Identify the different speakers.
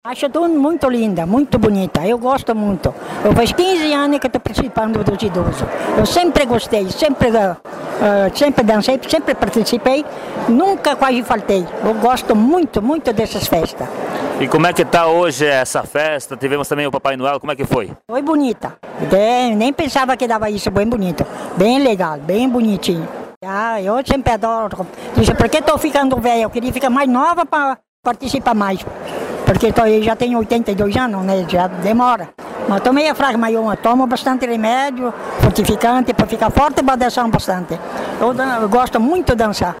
Speaker 1: Acho tudo muito linda, muito bonita. Eu gosto muito. Eu faz 15 anos que estou participando dos idosos. Eu sempre gostei, sempre dancei, sempre participei, nunca quase faltei. Eu gosto muito, muito dessas festas.
Speaker 2: E como é que está hoje essa festa? Tivemos também o Papai Noel, como é que foi?
Speaker 1: Foi bonita. Nem pensava que dava isso, bem bonito. Bem legal, bem bonitinho. Eu sempre adoro. Disse, porque estou ficando velha, eu queria ficar mais nova para participar mais. Porque já tenho 82 anos, né? Já demora. Mas estou meio fraca, mas eu tomo bastante remédio, fortificante, para ficar forte, para dançar bastante. Eu gosto muito de dançar.